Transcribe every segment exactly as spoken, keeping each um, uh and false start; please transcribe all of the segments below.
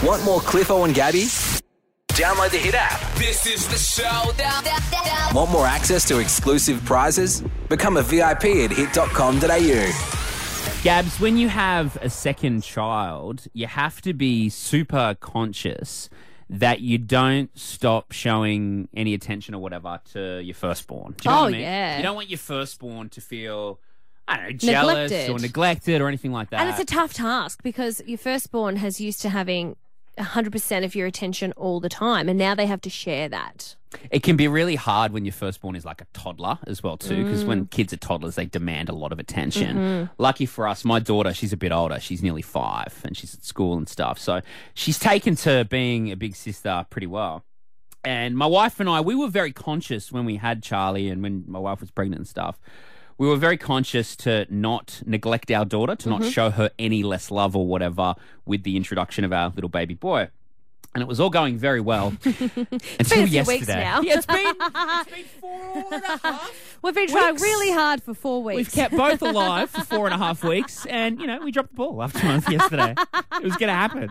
Want more Cliffo and Gabby? Download the Hit app. This is the show. Want more access to exclusive prizes? Become a V I P at hit dot com dot a u. Gabs, when you have a second child, you have to be super conscious that you don't stop showing any attention or whatever to your firstborn. Do you know Oh, what I mean? yeah. You don't want your firstborn to feel, I don't know, jealous Neglected. or neglected or anything like that. And it's a tough task because your firstborn has used to having one hundred percent of your attention all the time, and now they have to share that. It can be really hard when your firstborn is like a toddler as well too, because Mm. when kids are toddlers, they demand a lot of attention. Mm-hmm. Lucky for us, my daughter, she's a bit older. She's nearly five and she's at school and stuff. So she's taken to being a big sister pretty well. And my wife and I, we were very conscious when we had Charlie and when my wife was pregnant and stuff. We were very conscious to not neglect our daughter, to Mm-hmm. not show her any less love or whatever with the introduction of our little baby boy. And it was all going very well until been a few yesterday. weeks now. Yeah, it's been, it's been four and a half. We've been trying Weeks. really hard for four weeks. We've kept both alive for four and a half weeks, and you know we dropped the ball after a month yesterday. It was going to happen,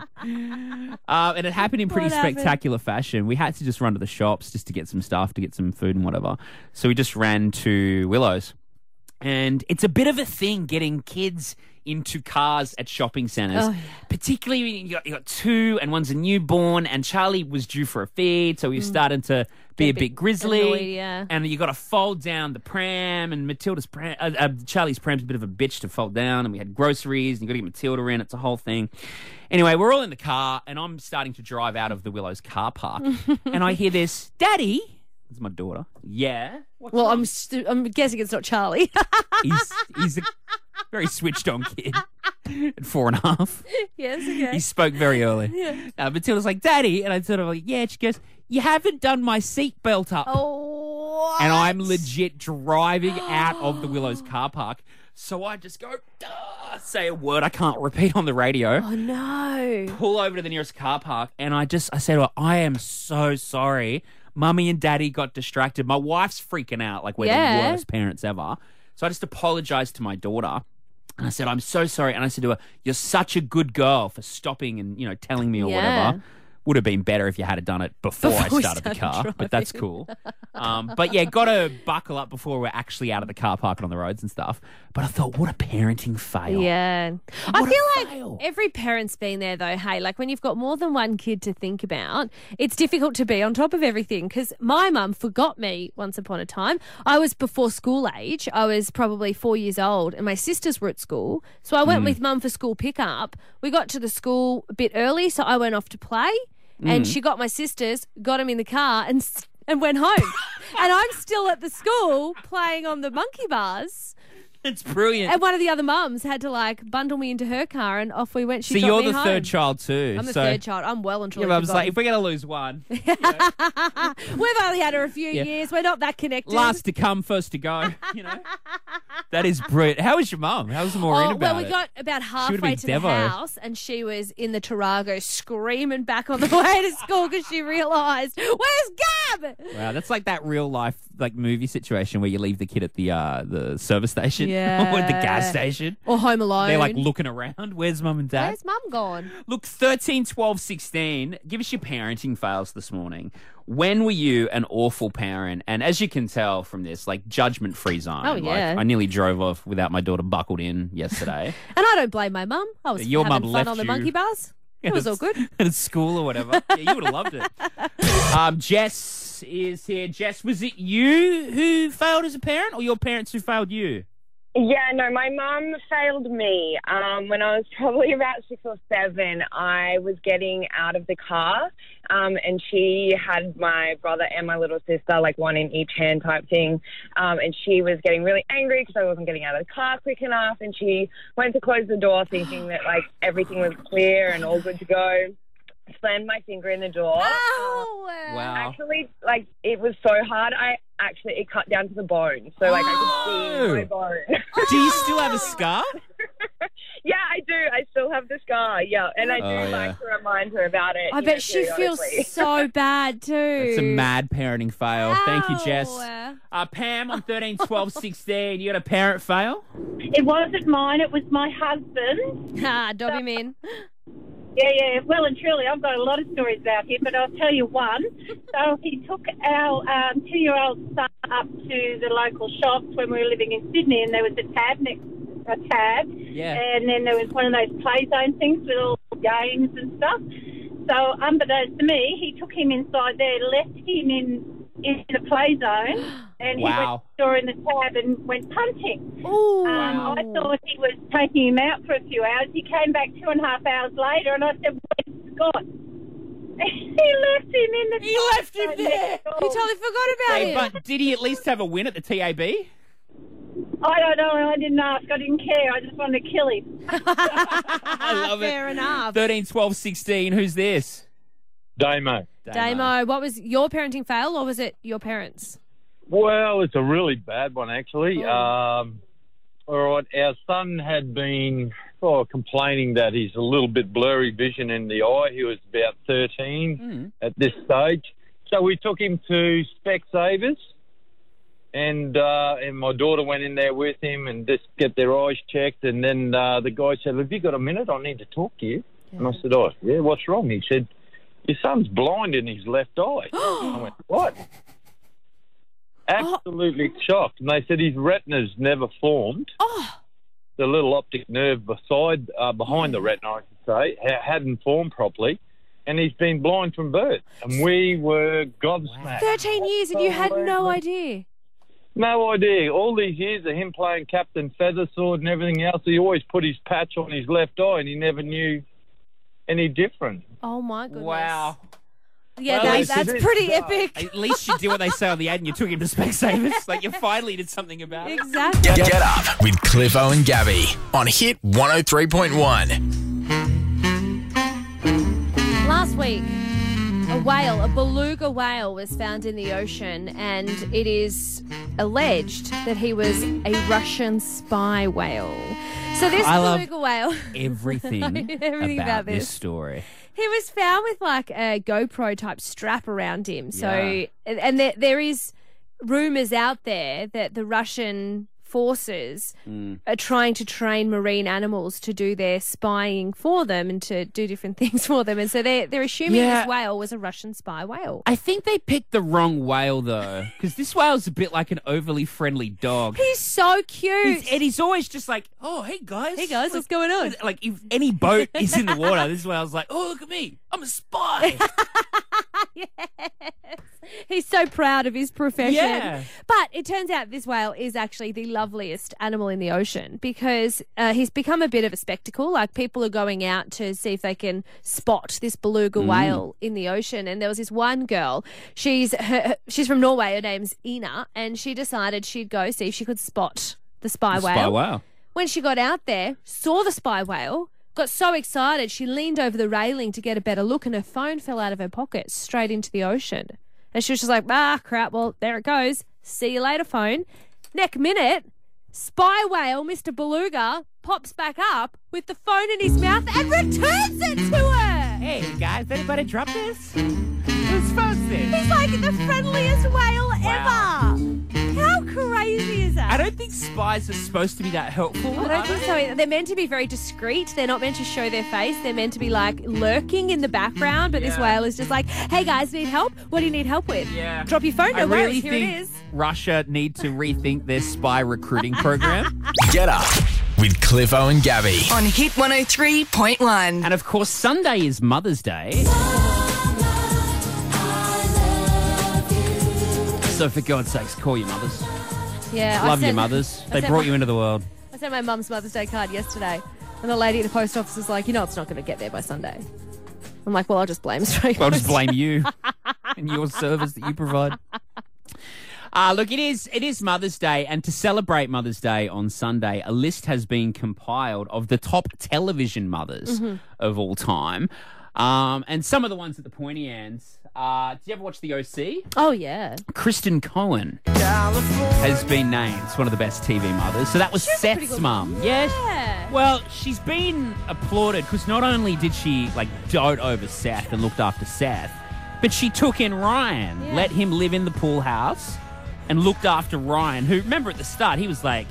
uh, and it happened in pretty What happened? spectacular fashion. We had to just run to the shops just to get some stuff, to get some food and whatever. So we just ran to Willows, and it's a bit of a thing getting kids into cars at shopping centres, Oh, yeah. particularly when you got, you got two and one's a newborn, and Charlie was due for a feed, so he was starting to be Get a a bit bit grizzly. annoyed, yeah. And you got to fold down the pram, and Matilda's pram, uh, uh, Charlie's pram's a bit of a bitch to fold down, and we had groceries, and you got to get Matilda in. It's a whole thing. Anyway, we're all in the car, and I'm starting to drive out of the Willows car park, and I hear this, "Daddy." It's my daughter. Yeah. What's well, wrong? I'm st- I'm guessing it's not Charlie. he's he's a very switched on kid at four and a half. yes, okay. He spoke very early. Yeah. Uh, Matilda's like, "Daddy," and I sort of like, "Yeah." She goes, "You haven't done my seatbelt up." Oh, And I'm legit driving out of the Willows car park. So I just go, "Duh," say a word I can't repeat on the radio. Oh, no. Pull over to the nearest car park, and I just, I say to her, "I am so sorry. Mummy and Daddy got distracted." My wife's freaking out like we're Yeah. the worst parents ever. So I just apologized to my daughter. And I said, "I'm so sorry." And I said to her, "You're such a good girl for stopping and, you know, telling me or Yeah. whatever. Would have been better if you had done it before, Before I we started the started car, but that's driving. cool." Um, but yeah, got to buckle up before we're actually out of the car park and on the roads and stuff. But I thought, what a parenting fail. Yeah. I What a feel like fail. every parent's been there though, hey, like when you've got more than one kid to think about, it's difficult to be on top of everything because my mum forgot me once upon a time. I was before school age. I was probably four years old and my sisters were at school. So I went Mm. with mum for school pickup. We got to the school a bit early, so I went off to play Mm. and she got my sisters, got them in the car and s- and went home. And I'm still at the school playing on the monkey bars. It's brilliant. And one of the other mums had to like bundle me into her car and off we went. She So got you're me the home. third child too. I'm the so third child. I'm well and Your truly mum's like, forgotten. if we're going to lose one, We've only had her a few Yeah. years. We're not that connected. last to come, first to go. You know, that is brilliant. How was your mum? How was Maureen Oh, about well, we it? got about would've halfway been to Devo. the house and she was in the Tarago screaming back on the way to school because she realised, where's Gab? Wow, that's like that real life like movie situation where you leave the kid at the uh, the service station or at the gas Yeah. station. Or Home Alone. They're like looking around. Where's mum and dad? Where's mum gone? Look, thirteen, twelve, sixteen, give us your parenting fails this morning. When were you an awful parent? And as you can tell from this, like judgment-free zone. Oh, Like, yeah. I nearly drove off without my daughter buckled in yesterday. And I don't blame my mum. I was Your having mum fun left on the you. monkey bars. It was all good. At school or whatever. Yeah, you would have loved it. Um, Jess is here. Jess, was it you who failed as a parent or your parents who failed you? Yeah, no, my mum failed me. Um, when I was probably about six or seven, I was getting out of the car, um, and she had my brother and my little sister, like one in each hand type thing, um, and she was getting really angry because I wasn't getting out of the car quick enough, and she went to close the door thinking that, like, everything was clear and all good to go. Slammed my finger in the door. Oh, Wow. Actually, like, it was so hard, I actually, it cut down to the bone. So, like, I could see my bone. Do you still have a scar? Yeah, I do. I still have the scar, yeah. And I do Oh, like yeah. to remind her about it. I you know, bet she feels periodically. so bad too. It's a mad parenting fail. Thank you, Jess. Ow. Uh, Pam, on thirteen, twelve, sixteen, you got a parent fail? It wasn't mine, it was my husband. Ah, dob him in. Yeah, yeah, well and truly. I've got a lot of stories about him, but I'll tell you one. So he took our um, two-year-old son up to the local shops when we were living in Sydney, and there was a tab next, a tab, Yeah. and then there was one of those play zone things with all the games and stuff. So unbeknownst to me, he took him inside there, left him in in the play zone, and Wow. he went store in the tab and went punting. Ooh. Um, I thought he was taking him out for a few hours. He came back two and a half hours later, and I said, "Where's Scott?" He left him in the. He left him there. You totally forgot about Hey, him. but did he at least have a win at the T A B? I don't know. I didn't ask. I didn't care. I just wanted to kill him. I love it. Fair enough. thirteen, twelve, sixteen. Who's this? Damo. Damo, what was your parenting fail, or was it your parents? Well, it's a really bad one, actually. Oh. Um, all right, our son had been oh, complaining that he's a little bit blurry vision in the eye. He was about thirteen Mm. at this stage. So we took him to Specsavers, and uh, and my daughter went in there with him and just get their eyes checked. And then uh, the guy said, "Have you got a minute? I need to talk to you." Yeah. And I said, "Oh, yeah, what's wrong?" He said, "Your son's blind in his left eye." I went, "What?" Absolutely shocked. And they said his retina's never formed. Oh, The little optic nerve beside, uh, behind the retina, I should say, ha- hadn't formed properly. And he's been blind from birth. And we were gobsmacked. thirteen years and you had no idea. No idea. All these years of him playing Captain Feathersword and everything else, he always put his patch on his left eye and he never knew any different. Oh, my goodness. Wow. Yeah, Well, that, it's- that's it's- pretty uh, epic. At least you did what they say on the ad and you took him to Specsavers. Like, you finally did something about it. Exactly. Get, get up with Cliffo and Gabby on Hit one oh three point one. Last week, a whale, a beluga whale, was found in the ocean, and it is alleged that he was a Russian spy whale. So this I love beluga whale, Everything, Everything about, about this this. story. he was found with like a GoPro type strap around him. So, Yeah. and, and there, there is rumors out there that the Russian forces Mm. are trying to train marine animals to do their spying for them and to do different things for them. And so they're, they're assuming Yeah. this whale was a Russian spy whale. I think they picked the wrong whale, though, because this whale's a bit like an overly friendly dog. He's so cute. He's, and he's always just like, oh, hey, guys. Hey, guys, Like- what's going on? Like, if any boat is in the water, this whale's like, oh, look at me. I'm a spy. Yes. He's so proud of his profession. Yeah. But it turns out this whale is actually the loveliest animal in the ocean because uh, he's become a bit of a spectacle. Like, people are going out to see if they can spot this beluga Mm. whale in the ocean. And there was this one girl, she's her, her- she's from Norway, her name's Ina, and she decided she'd go see if she could spot the spy whale. Spy whale. When she got out there, saw the spy whale, got so excited, she leaned over the railing to get a better look, and her phone fell out of her pocket straight into the ocean. And she was just like, ah, crap, well, there it goes. See you later, phone. Next minute, spy whale, Mister Beluga, pops back up with the phone in his mouth and returns it to her. Hey, guys, anybody drop this? Whose phone's this? He's like the friendliest whale Wow. ever. How crazy is that? I don't think spies are supposed to be that helpful. I don't think so either. They're meant to be very discreet. They're not meant to show their face. They're meant to be like lurking in the background. But this Yeah. whale is just like, hey guys, need help? What do you need help with? Yeah. Drop your phone. No I worries. really Here think it is. Russia need to rethink their spy recruiting program. Get up with Cliffo and Gabby. On Hit one oh three point one. And of course, Sunday is Mother's Day. So for God's sakes, call your mothers. Yeah, I Love your sent- mothers. I They sent brought my- you into the world. I sent my mum's Mother's Day card yesterday, and the lady at the post office was like, you know, it's not going to get there by Sunday. I'm like, well, I'll just blame straight. I'll just blame you and your service that you provide. Uh, look, it is it is Mother's Day, and to celebrate Mother's Day on Sunday, a list has been compiled of the top television mothers Mm-hmm. of all time. Um, and some of the ones at the pointy ends. Uh, did you ever watch The O C? Oh yeah, Kristen Cohen has been named one of the best T V mothers. So that was She's a pretty Seth's good mum. mum. Yes. Yeah. Well, she's been applauded because not only did she like dote over Seth and looked after Seth, but she took in Ryan, Yeah. let him live in the pool house, and looked after Ryan, who, remember at the start, he was like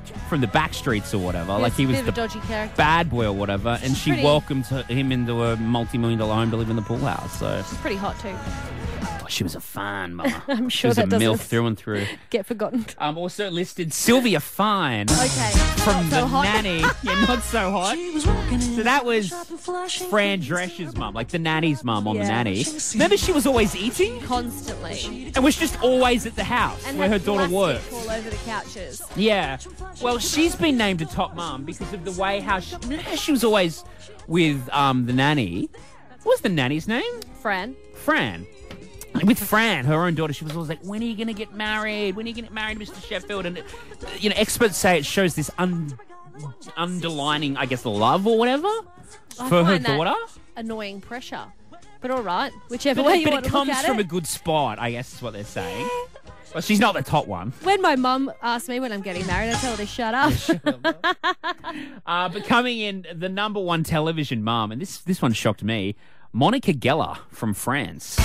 from the back streets or whatever. He like he a was bit of the a dodgy character. bad boy or whatever, and she pretty- welcomed her- him into a multi-million dollar home to live in the pool house. So She's pretty hot too. oh, she was a fan, mama. I'm she sure was that a doesn't MILF through and through. get forgotten. Um, also listed Sylvia Fine Okay. from Not The so hot. Nanny. Yeah, not so hot. So that was Fran Drescher's mum, like the nanny's mum on The Yeah. Nanny. Remember, she was always eating Constantly. and was just always at the house And where her had daughter plastic worked. all over the couches. Yeah. Well, she's been named a top mum because of the way how she, how she was always with um, the nanny. What was the nanny's name? Fran. Fran. With Fran, her own daughter, she was always like, when are you going to get married? When are you going to get married, Mister Sheffield? And, you know, experts say it shows this un- underlining, I guess, love or whatever I for her find that daughter. Annoying pressure. But all right, whichever But, way you but want it to look comes at from it. a good spot, I guess is what they're saying. Well, she's not the top one. When my mum asks me when I'm getting married, I tell her to shut up. Uh, but coming in, the number one television mum, and this this one shocked me, Monica Geller from France.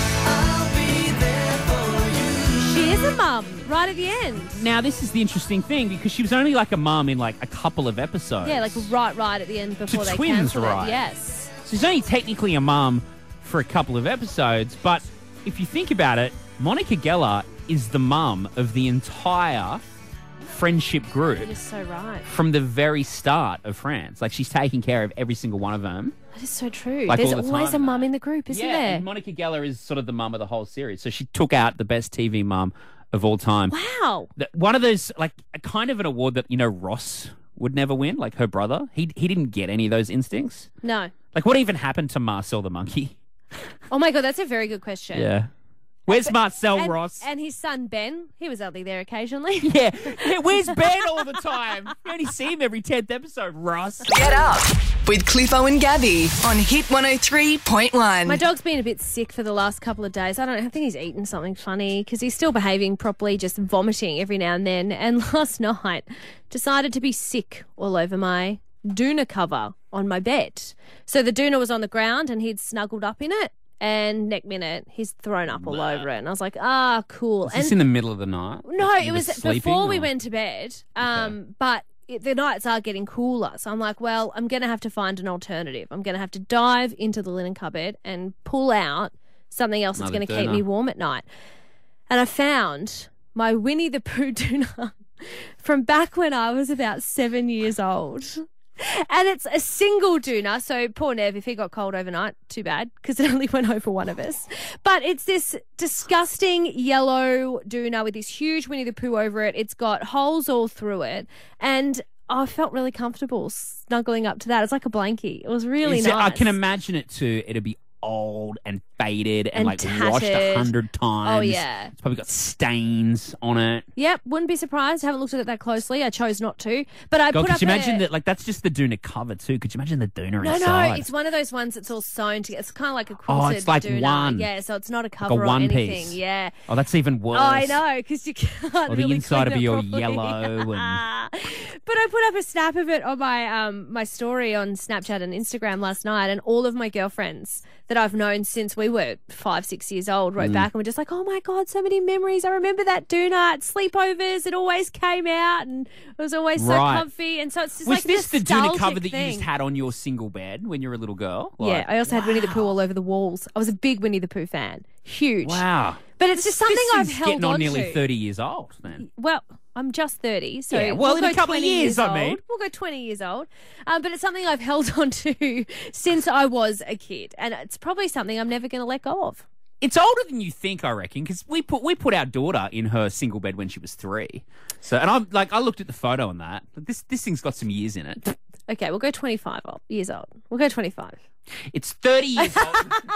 She is a mum right at the end. Now, this is the interesting thing because she was only like a mum in like a couple of episodes. Yeah, like right, right at the end before they twins, cancel right? it. Yes. So she's only technically a mum for a couple of episodes, but if you think about it, Monica Geller is the mum of the entire friendship group That is so right. from the very start of France. Like, she's taking care of every single one of them. That is so true. Like There's all the always time a in mum that. in the group, isn't yeah, there? and Monica Geller is sort of the mum of the whole series. So she took out the best T V mum of all time. Wow. The- One of those, like, a kind of an award that, you know, Ross would never win, like her brother. He he didn't get any of those instincts. No. Like, what even happened to Marcel the monkey? Oh my God, that's a very good question. Yeah. Where's Marcel And, Ross? and his son Ben, he was only there occasionally. yeah. yeah. Where's Ben all the time? You only see him every tenth episode, Ross. Get up with Cliffo and Gabby on Hit one oh three point one. My dog's been a bit sick for the last couple of days. I don't know. I think he's eaten something funny because he's still behaving properly, just vomiting every now and then. And last night, decided to be sick all over my doona cover on my bed. So the doona was on the ground and he'd snuggled up in it. And next minute, he's thrown up all over it. And I was like, ah, cool. Is and this in the middle of the night? No, You it were was sleeping, before we or- went to bed. Um, But it, the nights are getting cooler. So I'm like, well, I'm going to have to find an alternative. I'm going to have to dive into the linen cupboard and pull out something else that's Another going to keep me doona. warm at night. And I found my Winnie the Pooh doona from back when I was about seven years old. And it's a single doona, so poor Nev, if he got cold overnight, too bad, because it only went over one of us. But it's this disgusting yellow doona with this huge Winnie the Pooh over it. It's got holes all through it. And I felt really comfortable snuggling up to that. It's like a blankie. It was really Is it- nice. I can imagine it too. It'll be old and faded and, And like washed a tattered. hundred times. Oh, yeah. It's probably got stains on it. Yep, wouldn't be surprised. Haven't looked at it that closely. I chose not to. But I God, put could up you imagine a... that? Like, that's just the doona cover too. Could you imagine the doona No, inside? no, it's one of those ones that's all sewn together. It's kind of like a Oh, quilted it's like doona. one. Yeah, so it's not a cover one or anything. piece. Yeah. Oh, that's even worse. Oh, I know, because you can't Or the really inside clean of it your properly. yellow and- But I put up a snap of it on my um my story on Snapchat and Instagram last night, and all of my girlfriends that I've known since we were five, six years old Mm. wrote back and were just like, "Oh my God, so many memories! I remember that doona at sleepovers. It always came out, and it was always so Right. comfy." And so it's just Was like this the doona nostalgic cover that you thing. just had on your single bed when you were a little girl? Yeah, Like, I also had Winnie the Pooh all over the walls. I was a big Winnie the Pooh fan, huge. wow. But it's just something This I've thing's held getting on on nearly to. thty years old, then. Well, I'm just thirty, so Yeah, well, we'll in a go couple of twenty years, I mean. old. We'll go twenty years old. Um, but it's something I've held on to since I was a kid, and it's probably something I'm never going to let go of. It's older than you think, I reckon, because we put we put our daughter in her single bed when she was three. So, and I'm like, I looked at the photo on that. This this thing's got some years in it. Okay, we'll go twenty-five old, years old. We'll go twenty-five. It's thirty years old.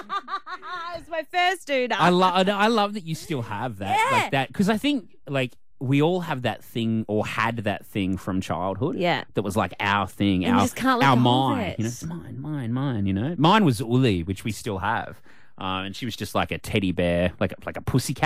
It's my first dude. I love I love that you still have that Yeah. like that because I think like we all have that thing or had that thing from childhood. Yeah. That was like our thing, And you our just can't let our go of mine. it. You know, it's mine, mine, mine. You know, mine was Uli, which we still have, uh, and she was just like a teddy bear, like a, like a pussy cat.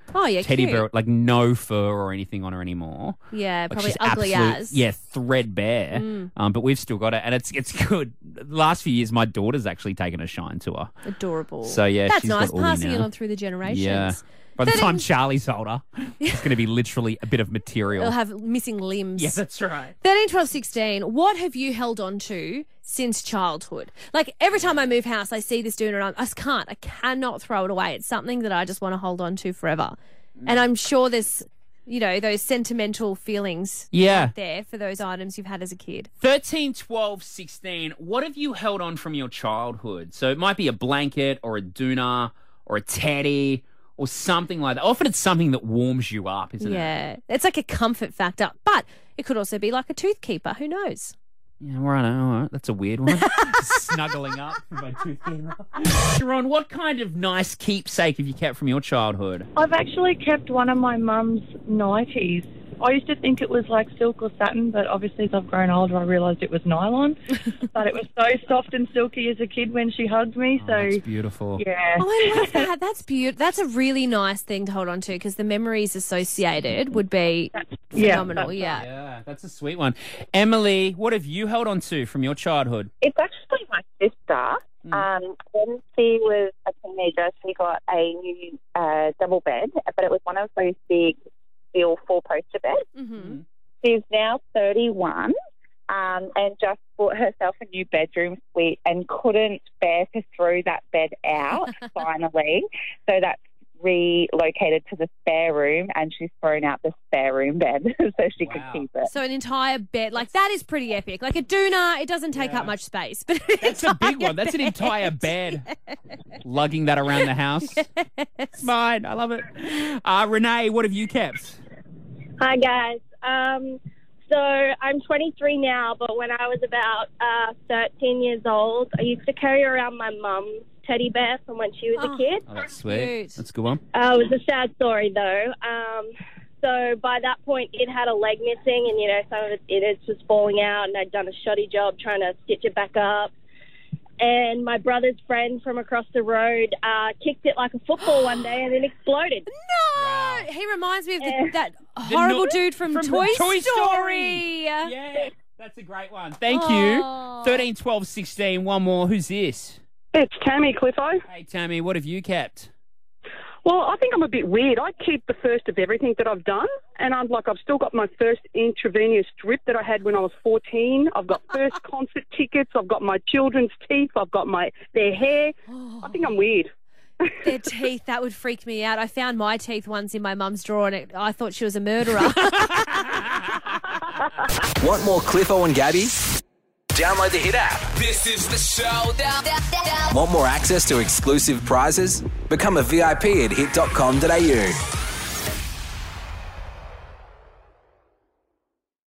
Oh, yeah, teddy cute. bear, like no fur or anything on her anymore. Yeah, Like, probably she's ugly absolute- as. Yeah, threadbare. Mm. Um, but we've still got it, and it's it's good. The last few years, my daughter's actually taken a shine to her. Adorable. So, yeah, That's she's nice, got Uli passing it now. on through the generations. Yeah. By the thirteen time Charlie's older, it's going to be literally a bit of material. They'll have missing limbs. Yeah, that's right. thirteen, twelve, sixteen, what have you held on to since childhood? Like, every time I move house, I see this doing it. I just can't. I cannot throw it away. It's something that I just want to hold on to forever. And I'm sure there's, you know, those sentimental feelings Yeah. out there for those items you've had as a kid. thirteen, twelve, sixteen, what have you held on from your childhood? So it might be a blanket or a doona or a teddy or something like that. Often it's something that warms you up, isn't it? Yeah. It's like a comfort factor. But it could also be like a tooth keeper. Who knows? Yeah, right. All right. That's a weird one. Snuggling up with my toothkeeper. Sharon, what kind of nice keepsake have you kept from your childhood? I've actually kept one of my mum's nighties. I used to think it was like silk or satin, but obviously as I've grown older, I realised it was nylon. But it was so soft and silky as a kid when she hugged me. Oh, So that's beautiful. yeah. Oh, I love that. That's beautiful. That's a really nice thing to hold on to because the memories associated would be Yeah, phenomenal. that's Yeah. Yeah, that's a sweet one. Emily, what have you held on to from your childhood? It's actually my sister. Um, when she was a teenager, she got a new uh, double bed, but it was one of those big steel four-poster beds. Mm-hmm. She's now thirty-one um, and just bought herself a new bedroom suite and couldn't bear to throw that bed out, finally. So that's relocated to the spare room, and she's thrown out the spare room bed so she Wow. could keep it. So an entire bed, like that is pretty epic. Like a doona, it doesn't take Yeah. up much space. But That's a big one. That's an entire bed. Lugging that around the house. It's mine. I love it. Uh, Renee, what have you kept? Hi, guys. Um, so I'm twenty-three now, but when I was about uh, thirteen years old, I used to carry around my mum's teddy bear from when she was Oh. a kid. Oh, that's sweet. Cute. That's a good one. Uh, it was a sad story, though. Um, so by that point, it had a leg missing, and, you know, some of its innards was falling out, and I'd done a shoddy job trying to stitch it back up. And my brother's friend from across the road uh, kicked it like a football one day, and it exploded. No, Wow. he reminds me of the, Yeah. that horrible no- dude from, from Toy, Toy Story. Story. Yeah, that's a great one. Thank Oh. you. thirteen, twelve, sixteen, one more. Who's this? It's Tammy, Cliffo. Hey, Tammy, what have you kept? Well, I think I'm a bit weird. I keep the first of everything that I've done, and I'm like, I've still got my first intravenous drip that I had when I was fourteen. I've got first concert tickets. I've got my children's teeth. I've got my their hair. I think I'm weird. Their teeth, that would freak me out. I found my teeth once in my mum's drawer, and it, I thought she was a murderer. Want more Cliffo and Gabby? Download the Hit app. This is the showdown. Want more access to exclusive prizes? Become a V I P at hit dot com dot a u.